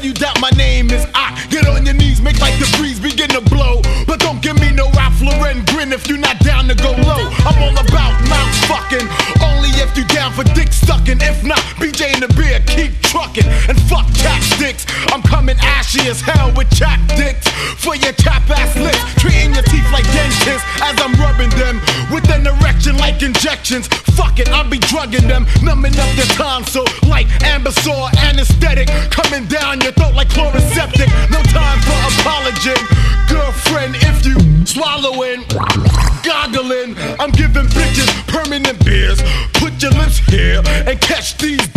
you that my name is I. Get on your knees, make like the breeze begin to blow. But don't give me no Ralph Lauren grin if you're not down to go low. I'm all about mouth fucking, only if you down for dick sucking. If not, BJ and the beer, keep trucking. And fuck chapsticks, I'm coming ashy as hell with chap dicks for your chap ass lips. Treating your teeth like dentists as I'm rubbing them with an erection like injections. Fuck it, I'll be drugging them, numbing up their tonsil like Ambisor anesthetic, coming down your throat like chloroseptic. No time for apology, girlfriend, if you swallowing, goggling. I'm giving bitches permanent beers. Put your lips here and catch these